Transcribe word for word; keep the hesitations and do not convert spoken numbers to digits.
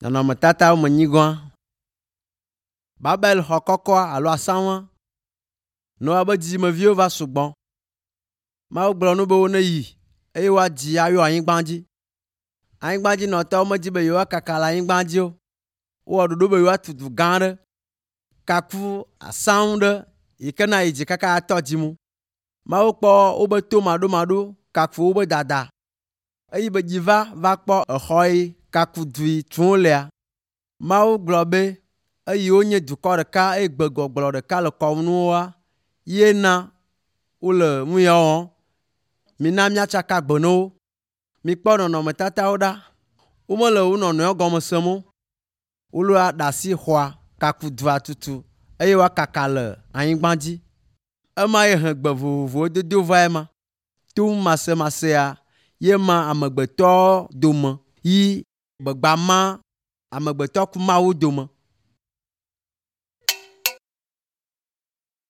Nɔnɔmetata wɔme nyigoa. Babel xɔ kɔkɔ alo asaŋua. Noa be dzidzimeviwo va sugbɔ. Mawu gblɔ nu be wo ne yi eye woadzi ayɔ anyigba dzi. Anyigba dzi nɔtɔwo medzi be yewoakaka le anyigba dzi o. Wowɔ ɖoɖo be yewoatu du gã aɖe. Kaku asaŋu ɖe yi ke na yi dzi kaka atɔ dzimu. Mawu kpɔ wobe to maɖomaɖo kaku wobe dada. Eyi be dzi va va kpɔ exɔ yi kaku du yi tum wolea. Mawu gblɔ be eyi wonye dukɔ ɖeka eye gbegbɔgblɔ ɖeka le kɔm na woa, ye na wole nu ya wɔm. Mina míatsaka gbe na wo. Mikpɔ nɔnɔmetatawo ɖa. Womele wo nɔnɔewo gɔme sem o. Wole ɖe asi xɔa kaku dua tutu eye woakaka le anyigba dzi. Ema ye he gbe vovovowo dodo va ema. To masemasea ye ma amegbetɔ dome yi gbegba ma amegbetɔ ku Mawu dome.